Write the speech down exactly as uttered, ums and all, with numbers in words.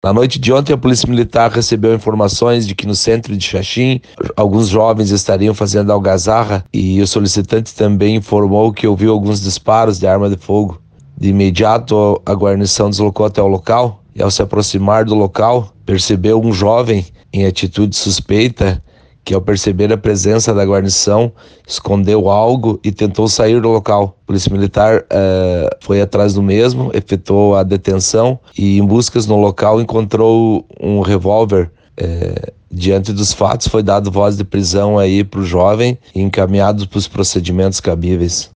Na noite de ontem, a Polícia Militar recebeu informações de que no centro de Xaxim, alguns jovens estariam fazendo algazarra e o solicitante também informou que ouviu alguns disparos de arma de fogo. De imediato, a guarnição deslocou até o local e, ao se aproximar do local, percebeu um jovem em atitude suspeita que, ao perceber a presença da guarnição, escondeu algo e tentou sair do local. A Polícia Militar uh, foi atrás do mesmo, efetuou a detenção e, em buscas no local, encontrou um revólver. Uh, diante dos fatos, foi dado voz de prisão aí para o jovem e encaminhado para os procedimentos cabíveis.